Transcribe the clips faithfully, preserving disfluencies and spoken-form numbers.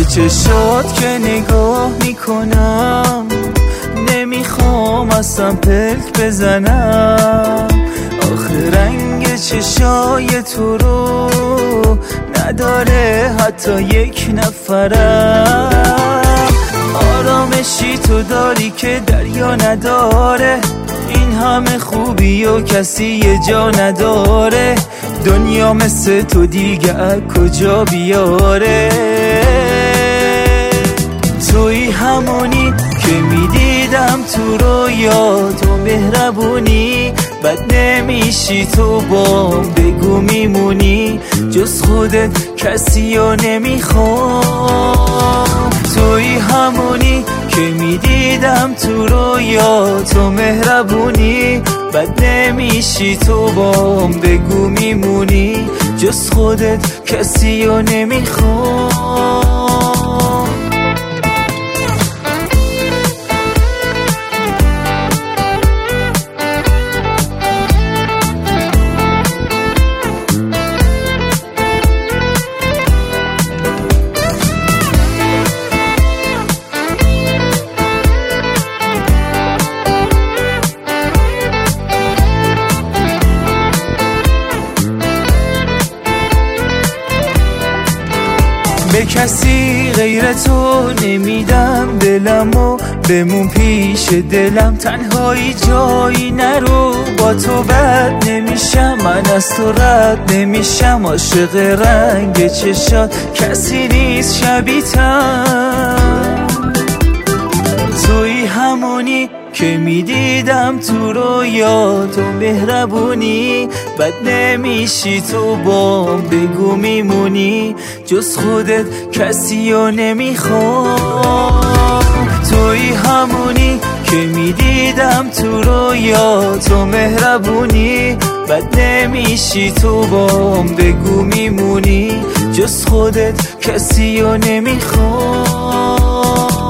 چشات که نگاه میکنم نمیخوام اصلا پلک بزنم. آخه رنگ چشای تو رو نداره حتی یک نفرم. آرامشی تو داری که دریا نداره، این همه خوبی و کسی یه جا نداره. دنیا مثل تو دیگه از کجا بیاره؟ توی همونی که میدیدم تو رویا، تو مهربونی بد نمیشی تو بام، بگو میمونی جز خودت کسی رو نمیخوام. توی همونی که میدیدم تو رویا، تو مهربونی بد نمیشی تو بام، بگو میمونی جز خودت کسی رو نمیخوام. به کسی غیر تو نمیدم دلمو، بمون پیش دلم تنهایی جایی نرو. با تو بد نمیشم، من از تو رد نمیشم. عاشق رنگ چشات کسی نیست شبیه‌تم. توی همونی که میدیدم تو رویا، تو مهربونی بد نمیشی تو بام، بگو میمونی جز خودت کسی رو نمیخوام. توی همونی که میدیدم تو رویا، تو مهربونی بد نمیشی تو بام، بگو میمونی جز خودت کسی رو نمیخوام.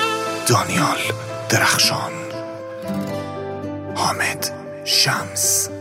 دانیال درخشان، حامد شمس.